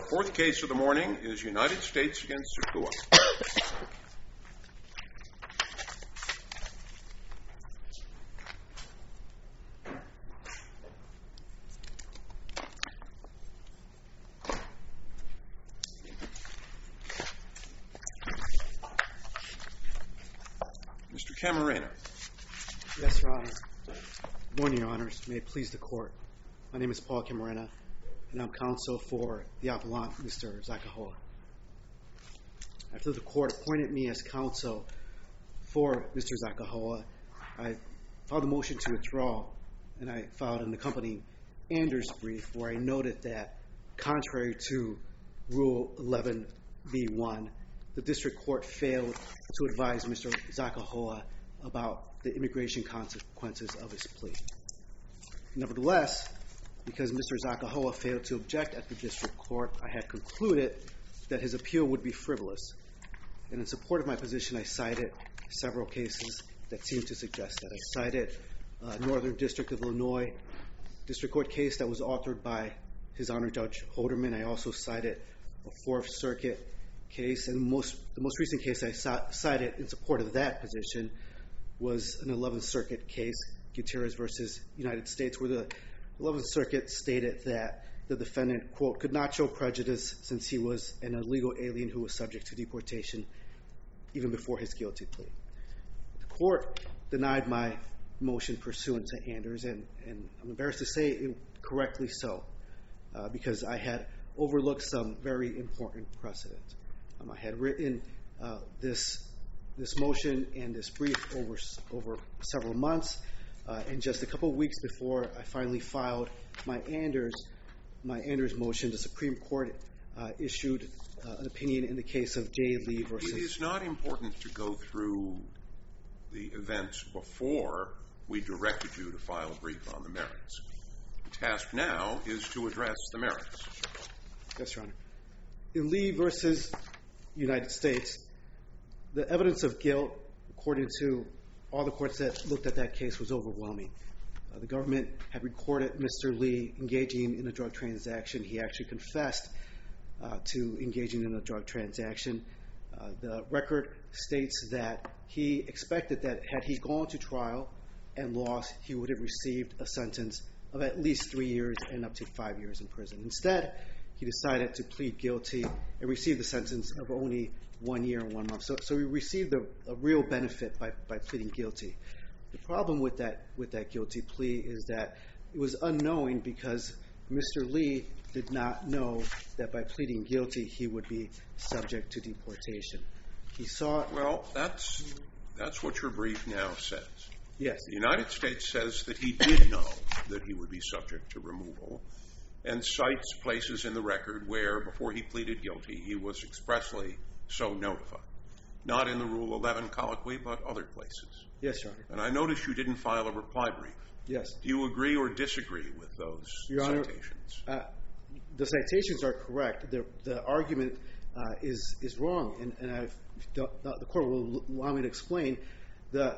Our fourth case of the morning is United States v. Zakua. Mr. Camarena. Yes, Your Honor. Good morning, Your Honors. May it please the Court. My name is Paul Camarena, and I'm counsel for the appellant, Mr. Zakahoa. After the Court appointed me as counsel for Mr. Zakahoa, I filed a motion to withdraw, and I filed an accompanying Anders brief where I noted that, contrary to Rule 11b-1, the District Court failed to advise Mr. Zakahoa about the immigration consequences of his plea. Nevertheless, because Mr. Zakahoa failed to object at the District Court, I had concluded that his appeal would be frivolous. And in support of my position, I cited several cases that seemed to suggest that. I cited Northern District of Illinois District Court case that was authored by His Honor Judge Holderman. I also cited a Fourth Circuit case, and the most recent case I cited in support of that position was an 11th Circuit case, Gutierrez v. United States, where the 11th Circuit stated that the defendant, quote, could not show prejudice since he was an illegal alien who was subject to deportation even before his guilty plea. The Court denied my motion pursuant to Anders, and I'm embarrassed to say it correctly so, because I had overlooked some very important precedent. I had written this motion and this brief over several months, and just a couple of weeks before I finally filed my Anders motion, the Supreme Court issued an opinion in the case of J. Lee v. It is not important to go through the events before we directed you to file a brief on the merits. The task now is to address the merits. Yes, Your Honor. In Lee v. United States, the evidence of guilt, according to all the courts that looked at that case, was overwhelming. The government had recorded Mr. Lee engaging in a drug transaction. He actually confessed to engaging in a drug transaction. The record states that he expected that had he gone to trial and lost, he would have received a sentence of at least 3 years and up to 5 years in prison. Instead, he decided to plead guilty and receive the sentence of only 1 year and 1 month. So he received a real benefit by pleading guilty. The problem with that guilty plea is that it was unknowing, because Mr. Lee did not know that by pleading guilty he would be subject to deportation. He saw... Well, that's what your brief now says. Yes. The United States says that he did know that he would be subject to removal, and cites places in the record where, before he pleaded guilty, he was expressly so notified. Not in the Rule 11 colloquy, but other places. Yes, Your Honor. And I notice you didn't file a reply brief. Yes. Do you agree or disagree with those citations? Your Honor, the citations are correct. The argument is wrong, and the court will allow me to explain. The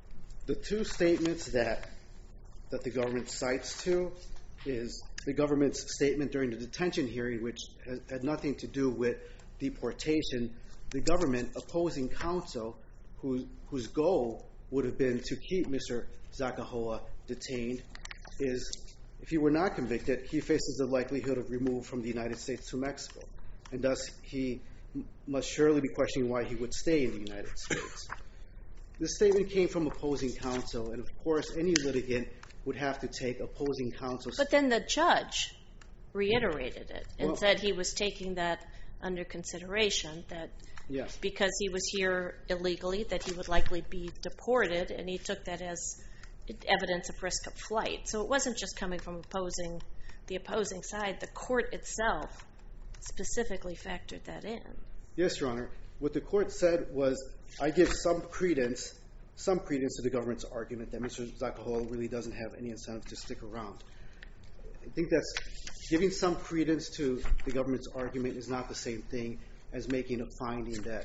two statements that the government cites to is the government's statement during the detention hearing, which had nothing to do with deportation. The government opposing counsel, whose goal would have been to keep Mr. Zakahoa detained, is, if he were not convicted, he faces the likelihood of removal from the United States to Mexico, and thus he must surely be questioning why he would stay in the United States. This statement came from opposing counsel, and of course any litigant would have to take opposing counsel's... But then the judge reiterated it and said he was taking that under consideration, that yes, because he was here illegally, that he would likely be deported, and he took that as evidence of risk of flight. So it wasn't just coming from the opposing side. The court itself specifically factored that in. Yes, Your Honor. What the court said was, I give some credence to the government's argument that Mr. Zakahoa really doesn't have any incentive to stick around. I think that's giving some credence to the government's argument is not the same thing as making a finding that,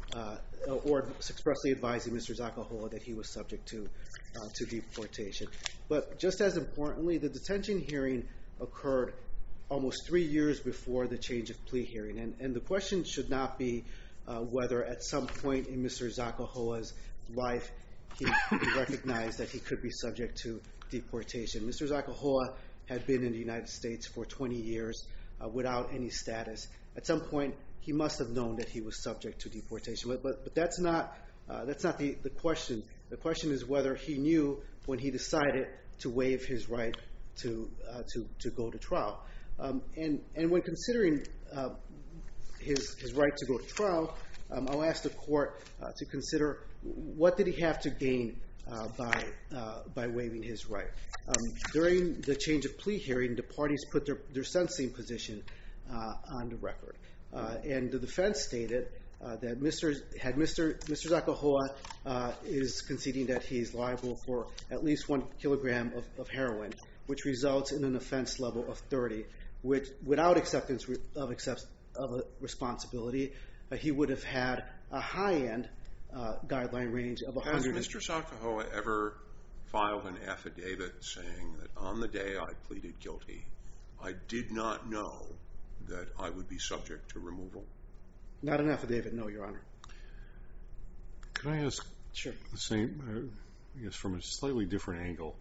or expressly advising Mr. Zakahoa that he was subject to deportation. But just as importantly, the detention hearing occurred almost 3 years before the change of plea hearing. And the question should not be whether at some point in Mr. Zakahoa's life he recognized that he could be subject to deportation. Mr. Zakahoa had been in the United States for 20 years without any status. At some point, he must have known that he was subject to deportation. But that's not the question. The question is whether he knew when he decided to waive his right to go to trial. And when considering his right to go to trial, I'll ask the court to consider what did he have to gain by waiving his right. During the change of plea hearing, the parties put their sentencing position on the record. And the defense stated that Mr. Zakahoa is conceding that he is liable for at least 1 kilogram of heroin, which results in an offense level of 30, which without acceptance of a responsibility, he would have had a high-end guideline range of 100. Has Mr. Zakahoa ever filed an affidavit saying that on the day I pleaded guilty, I did not know that I would be subject to removal? Not an affidavit, no, Your Honor. Can I ask Sure. the same, I guess from a slightly different angle?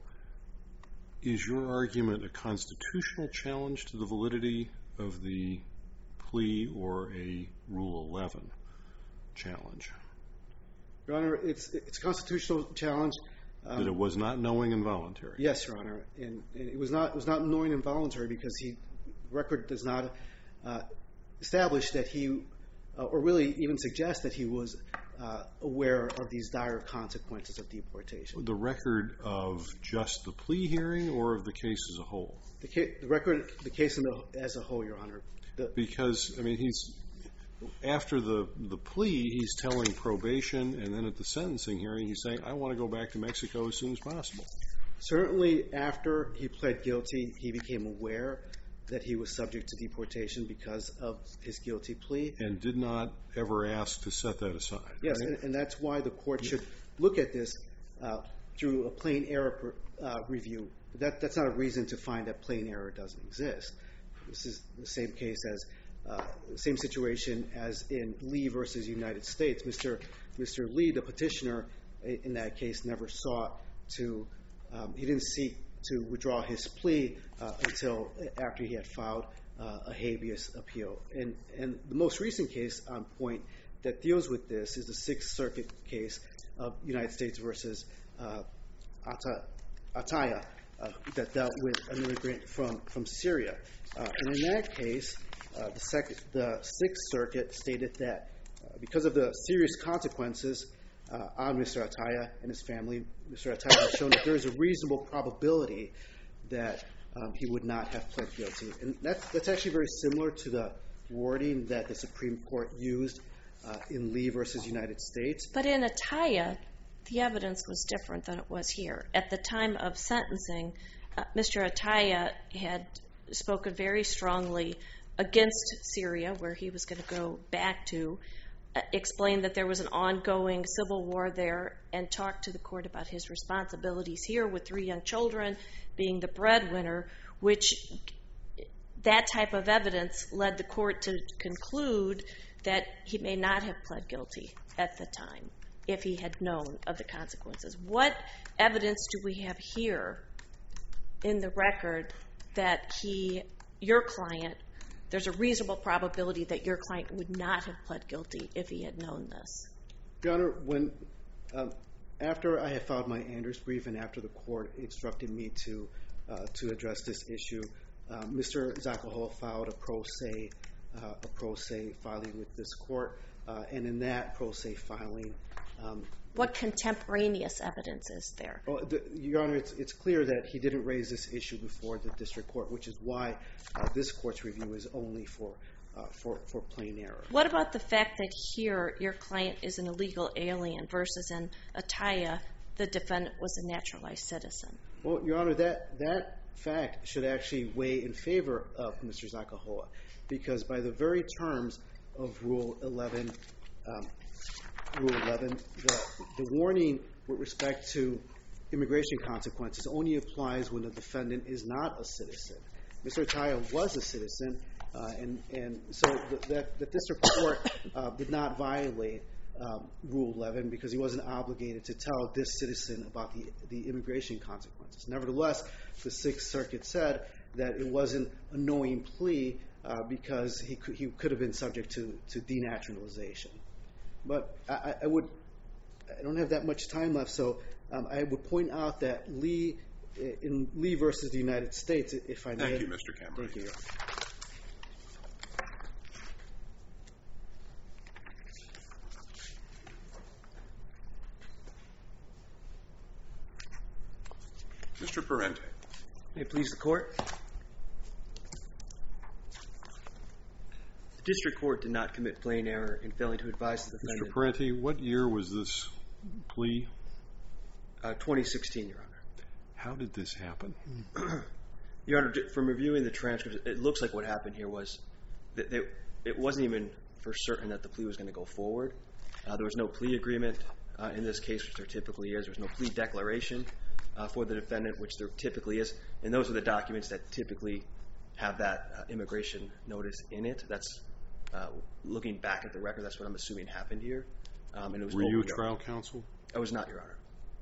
Is your argument a constitutional challenge to the validity of the plea or a Rule 11 challenge? Your Honor, it's a constitutional challenge. That it was not knowing and voluntary? Yes, Your Honor. And it was not knowing and voluntary because the record does not establish that he, or really even suggest that he was aware of these dire consequences of deportation. The record of just the plea hearing or of the case as a whole? The case as a whole, Your Honor. Because, I mean, after the plea, he's telling probation, and then at the sentencing hearing, he's saying, I want to go back to Mexico as soon as possible. Certainly after he pled guilty, he became aware that he was subject to deportation because of his guilty plea. And did not ever ask to set that aside. Yes, right? and that's why the court should look at this through a plain error review. That's not a reason to find that plain error doesn't exist. This is the same case as, same situation as in Lee versus United States. Mr. Lee, the petitioner in that case, never sought to, he didn't seek to withdraw his plea until after he had filed a habeas appeal. And the most recent case on point that deals with this is the Sixth Circuit case of United States versus Ataya that dealt with an immigrant from Syria. And in that case, the Sixth Circuit stated that because of the serious consequences on Mr. Ataya and his family, Mr. Ataya has shown that there is a reasonable probability that he would not have pled guilty. And that's actually very similar to the wording that the Supreme Court used in Lee versus United States. But in Ataya, the evidence was different than it was here. At the time of sentencing, Mr. Ataya had spoken very strongly against Syria, where he was going to go back to, explained that there was an ongoing civil war there, and talked to the court about his responsibilities here with 3 young children, being the breadwinner, which that type of evidence led the court to conclude that he may not have pled guilty at the time if he had known of the consequences. What evidence do we have here in the record that your client, there's a reasonable probability that your client would not have pled guilty if he had known this? Your Honor, after I had filed my Anders brief and after the court instructed me to address this issue, Mr. Zakahoa filed a pro se filing with this court, and in that pro se filing... what contemporaneous evidence is there? Your Honor, it's clear that he didn't raise this issue before the district court, which is why this court's review is only for plain error. What about the fact that here your client is an illegal alien versus in Ataya the defendant was a naturalized citizen? Well, Your Honor, that fact should actually weigh in favor of Mr. Zakahoa, because by the very terms of Rule 11, the warning with respect to immigration consequences only applies when the defendant is not a citizen. Mr. Atiyah was a citizen, and so the district court did not violate Rule 11 because he wasn't obligated to tell this citizen about the immigration consequences. Nevertheless, the Sixth Circuit said that it wasn't a knowing plea because he could have been subject to denaturalization. But I don't have that much time left, so I would point out that in Lee versus the United States, if I may. Thank you, Mr. Cameron. Thank you. Mr. Parente. May it please the court. The district court did not commit plain error in failing to advise the defendant. Mr. Parente, what year was this plea? 2016, Your Honor. How did this happen? Your Honor, from reviewing the transcript, it looks like what happened here was that it wasn't even for certain that the plea was going to go forward. There was no plea agreement in this case, which there typically is. There was no plea declaration for the defendant, which there typically is. And those are the documents that typically have that immigration notice in it. That's looking back at the record, that's what I'm assuming happened here. And it was Were you trial counsel? I was not, Your Honor.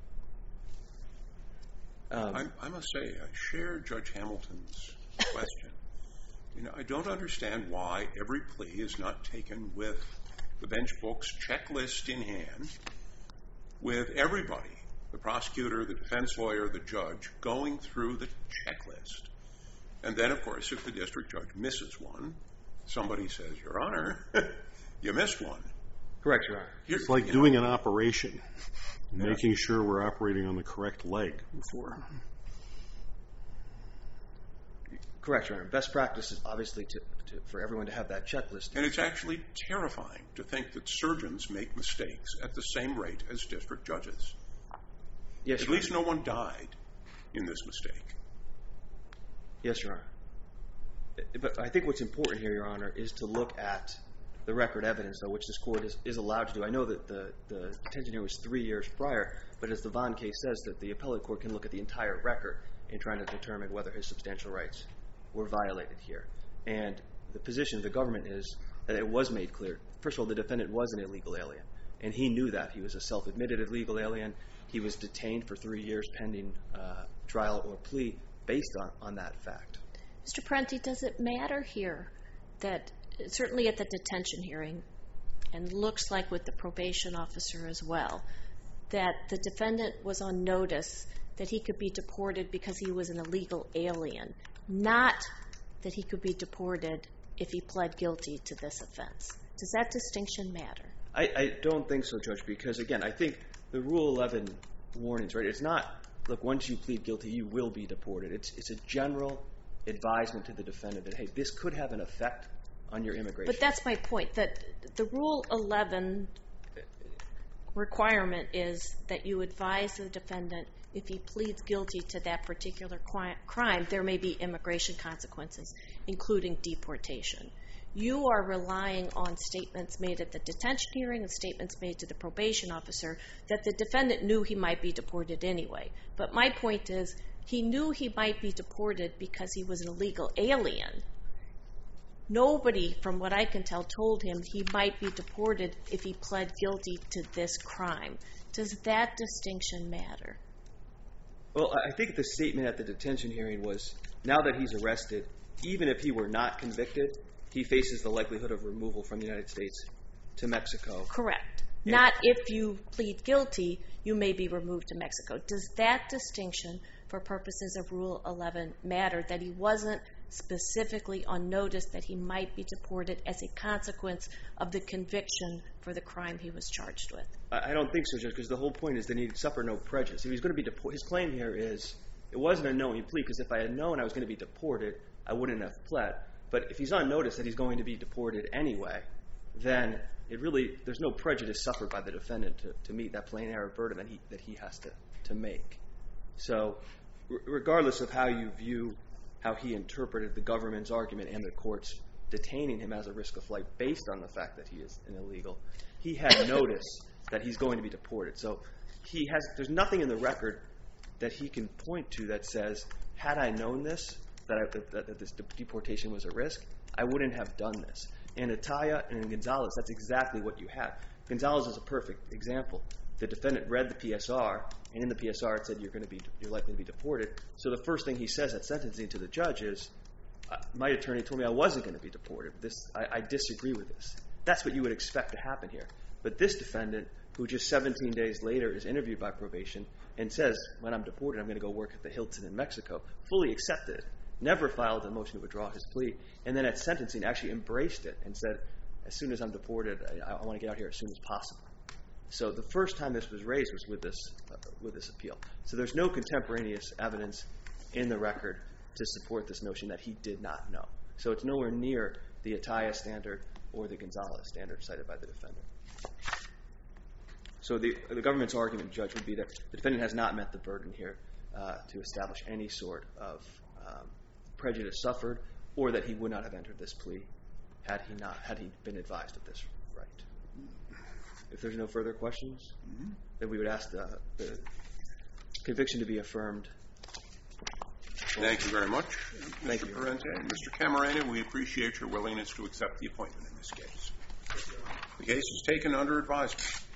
I must say, I share Judge Hamilton's question. I don't understand why every plea is not taken with the bench book's checklist in hand, with everybody, the prosecutor, the defense lawyer, the judge, going through the checklist. And then, of course, if the district judge misses one, somebody says, Your Honor, you missed one. Correct, Your Honor. It's like doing an operation, making sure we're operating on the correct leg before. Correct, Your Honor. Best practice is obviously for everyone to have that checklist. And it's actually terrifying to think that surgeons make mistakes at the same rate as district judges. Yes, At Your least Honor. no one died in this mistake. Yes, Your Honor. But I think what's important here, Your Honor, is to look at the record evidence, though, which this court is allowed to do. I know that the detention here was 3 years prior, but as the Vaughn case says, that the appellate court can look at the entire record in trying to determine whether his substantial rights were violated here. And the position of the government is that it was made clear. First of all, the defendant was an illegal alien, and he knew that. He was a self-admitted illegal alien. He was detained for 3 years pending trial or plea based on that fact. Mr. Parente, does it matter here that, certainly at the detention hearing, and looks like with the probation officer as well, that the defendant was on notice that he could be deported because he was an illegal alien, not that he could be deported if he pled guilty to this offense? Does that distinction matter? I don't think so, Judge, because, again, I think the Rule 11 warnings, right, it's not, look, once you plead guilty, you will be deported. It's a general advisement to the defendant that, hey, this could have an effect on your immigration. But that's my point, that the Rule 11 requirement is that you advise the defendant if he pleads guilty to that particular crime, there may be immigration consequences, including deportation. You are relying on statements made at the detention hearing and statements made to the probation officer that the defendant knew he might be deported anyway. But my point is, he knew he might be deported because he was an illegal alien. Nobody, from what I can tell, told him he might be deported if he pled guilty to this crime. Does that distinction matter? Well, I think the statement at the detention hearing was, now that he's arrested, even if he were not convicted, he faces the likelihood of removal from the United States to Mexico. Correct. Not if you plead guilty, you may be removed to Mexico. Does that distinction, for purposes of Rule 11, matter, that he wasn't specifically on notice that he might be deported as a consequence of the conviction for the crime he was charged with? I don't think so, Judge, because the whole point is that he'd suffer no prejudice. If he's going to be deported, his claim here is, it wasn't a knowing plea, because if I had known I was going to be deported, I wouldn't have pled. But if he's on notice that he's going to be deported anyway, then there's no prejudice suffered by the defendant to meet that plain error burden that he has to make. So regardless of how you view how he interpreted the government's argument and the court's detaining him as a risk of flight based on the fact that he is an illegal, he had notice that he's going to be deported. So there's nothing in the record that he can point to that says, had I known this, that this deportation was a risk, I wouldn't have done this. In Ataya and in Gonzalez, that's exactly what you have. Gonzalez is a perfect example. The defendant read the PSR, and in the PSR it said you're likely to be deported. So the first thing he says at sentencing to the judge is, my attorney told me I wasn't going to be deported. I disagree with this. That's what you would expect to happen here. But this defendant, who just 17 days later is interviewed by probation and says, when I'm deported, I'm going to go work at the Hilton in Mexico, fully accepted it, never filed a motion to withdraw his plea, and then at sentencing actually embraced it and said, as soon as I'm deported, I want to get out here as soon as possible. So the first time this was raised was with this appeal. So there's no contemporaneous evidence in the record to support this notion that he did not know. So it's nowhere near the Ataya standard or the Gonzalez standard cited by the defendant. So the government's argument, Judge, would be that the defendant has not met the burden here to establish any sort of prejudice suffered, or that he would not have entered this plea had he been advised of this right. If there's no further questions, then we would ask the conviction to be affirmed. Thank you very much, Mr. Parente. Mr. Camarena, we appreciate your willingness to accept the appointment in this case. The case is taken under advisement.